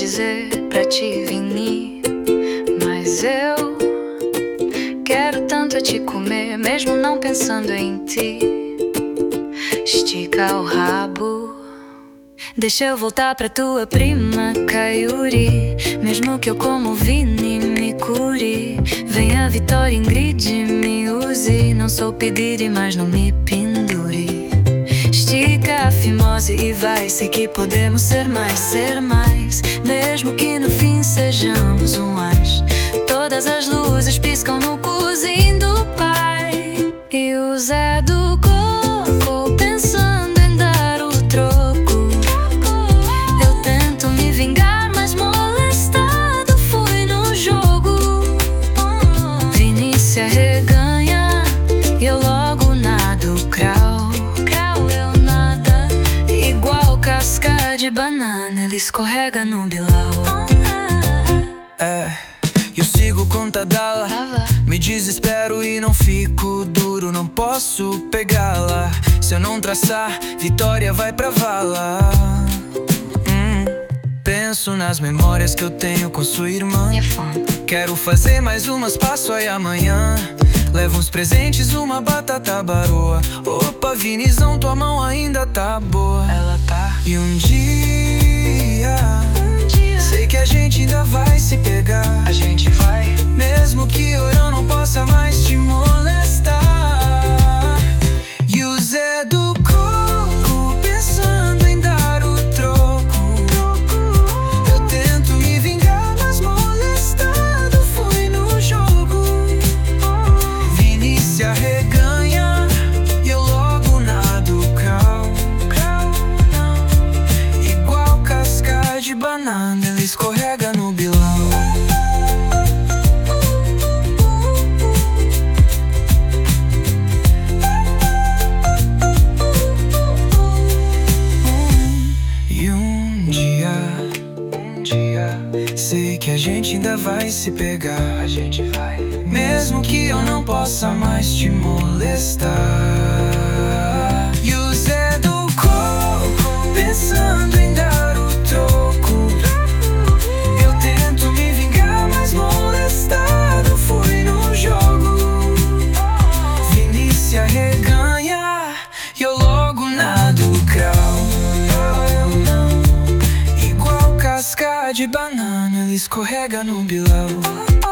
dizer pra ti, Vini, mas eu quero tanto te comer, mesmo não pensando em ti. Estica o rabo, deixa eu voltar pra tua prima Kayuri. Mesmo que eu como Vini me cure, vem a Vitória, Ingrid, me use. Não sou pedir, mas não me pendure. Estica a fimose e vai, sei que podemos ser mais, mesmo que no fim sejamos um as. Todas as luzes piscam no cozinho do pai, e o Zé do Coco pensando em dar o troco. Eu tento me vingar, mas molestado fui no jogo. Vinícia reganha e eu logo nado crau. Eu nada, igual casca de banana, ele escorrega no bilau. Eu sigo contadala, me desespero e não fico duro. Não posso pegá-la, se eu não traçar, Vitória vai pra vala. Penso nas memórias que eu tenho com sua irmã. Quero fazer mais umas, passo aí amanhã. Levo uns presentes, uma batata baroa. Opa, Vinizão, tua mão ainda tá boa. Ela tá. E um dia sei que a gente ainda vai se pegar. A gente vai, mesmo que eu não possa mais te molestar. E o Zé do Coco pensando em dar o troco. Eu tento me vingar, mas molestado fui no jogo. Vinícia reganha e eu logo nado crau. Igual casca de banana, ele escorrega no bilau. E um dia sei que a gente ainda vai se pegar. A gente vai, mesmo que eu não possa mais te molestar. E o Zé do Coco pensando em dar o troco. Eu tento me vingar, mas molestado fui no jogo. Vinícia reganha e eu logo nado crau. Igual casca de banana, ele escorrega no bilau.